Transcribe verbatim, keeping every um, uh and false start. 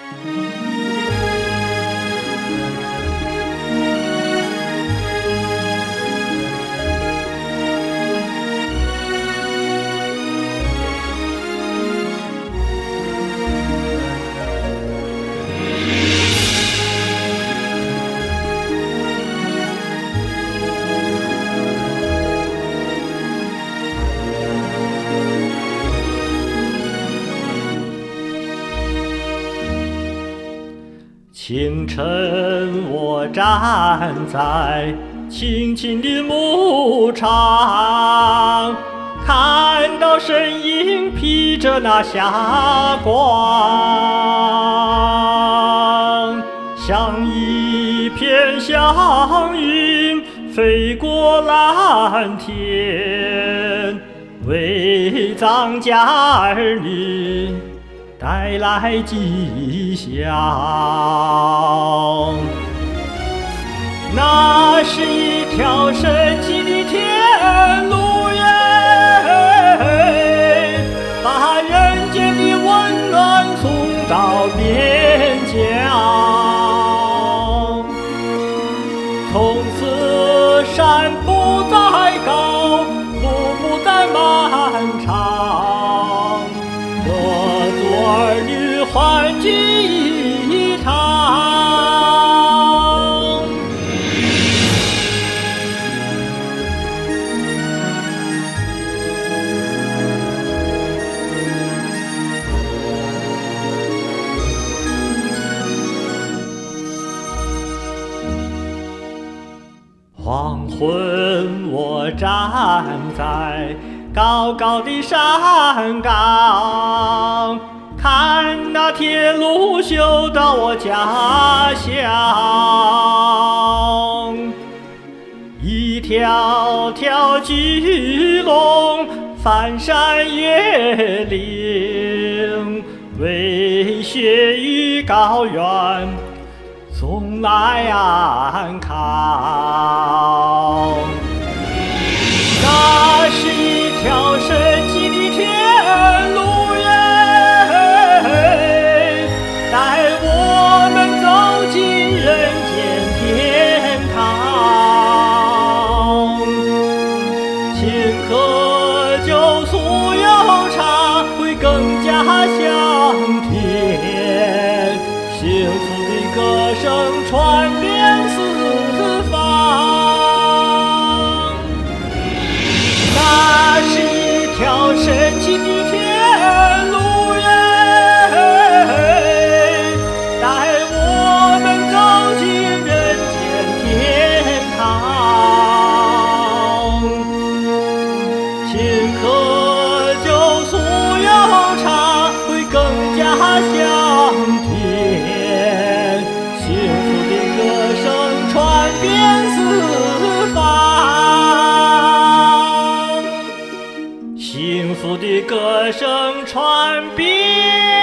清晨，我站在青青的牧场，看到身影披着那霞光，像一片祥云飞过蓝天，为藏家儿女带来吉祥。那是一条神奇的天路耶，把人间的温暖送到边疆。从此山不再高，路不再漫长，各族儿女欢聚一堂。黄昏，我站在高高的山岗，看那铁路修到我家乡，一条条巨龙翻山越岭，为雪域高原送来安康。那是一条神奇的天路耶，带我们走进人间天堂。请喝酒酥油茶，会更加香甜，幸福的歌声传遍四方。那是一条神奇的天路耶，带我们走进人间天堂。请喝酒酥油茶，会更加香甜，幸福的歌声传遍四方。幸福的歌声传遍